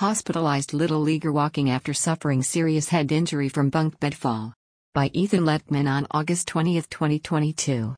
Hospitalized Little Leaguer walking after suffering serious head injury from bunk bed fall. By Ethan Letman on August 20, 2022.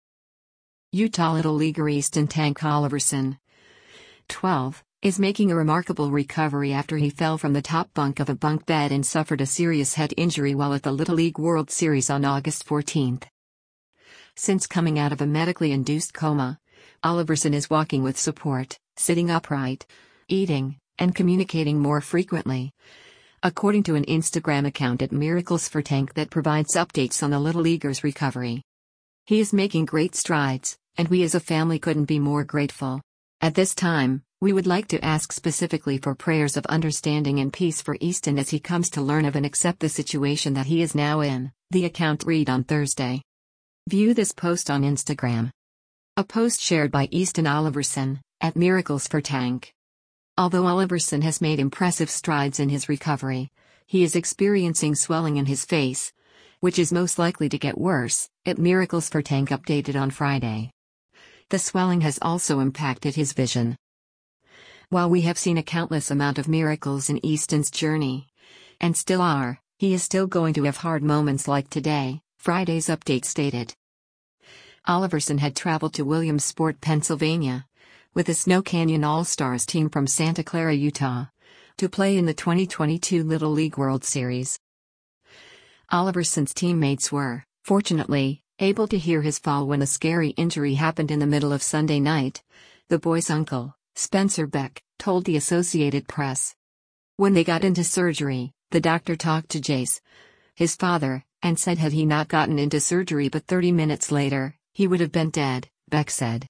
Utah Little Leaguer Easton Tank Oliverson, 12, is making a remarkable recovery after he fell from the top bunk of a bunk bed and suffered a serious head injury while at the Little League World Series on August 14. Since coming out of a medically induced coma, Oliverson is walking with support, sitting upright, eating, and communicating more frequently. According to an Instagram account at Miracles for Tank that provides updates on the Little Leaguer's recovery. He is making great strides, and we as a family couldn't be more grateful. At this time, we would like to ask specifically for prayers of understanding and peace for Easton as he comes to learn of and accept the situation that he is now in, the account read on Thursday. View this post on Instagram. A post shared by Easton Oliverson, at Miracles for Tank. Although Oliverson has made impressive strides in his recovery, he is experiencing swelling in his face, which is most likely to get worse, at Miracles for Tank updated on Friday. The swelling has also impacted his vision. While we have seen a countless amount of miracles in Easton's journey, and still are, he is still going to have hard moments like today, Friday's update stated. Oliverson had traveled to Williamsport, Pennsylvania, with the Snow Canyon All-Stars team from Santa Clara, Utah, to play in the 2022 Little League World Series. Oliverson's teammates were, fortunately, able to hear his fall when a scary injury happened in the middle of Sunday night, the boy's uncle, Spencer Beck, told the Associated Press. When they got into surgery, the doctor talked to Jace, his father, and said had he not gotten into surgery but 30 minutes later, he would have been dead, Beck said.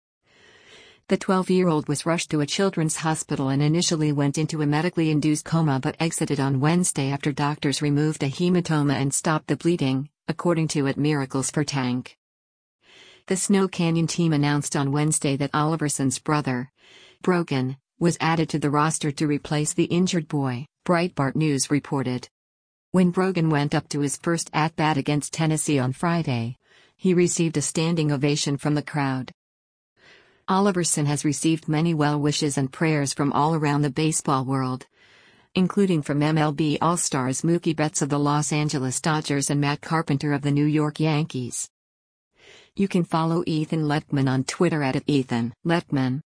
The 12-year-old was rushed to a children's hospital and initially went into a medically induced coma but exited on Wednesday after doctors removed a hematoma and stopped the bleeding, according to at Miracles for Tank. The Snow Canyon team announced on Wednesday that Oliverson's brother, Brogan, was added to the roster to replace the injured boy, Breitbart News reported. When Brogan went up to his first at-bat against Tennessee on Friday, he received a standing ovation from the crowd. Oliverson has received many well wishes and prayers from all around the baseball world, including from MLB All-Stars Mookie Betts of the Los Angeles Dodgers and Matt Carpenter of the New York Yankees. You can follow Ethan Letman on Twitter at Ethan Letman.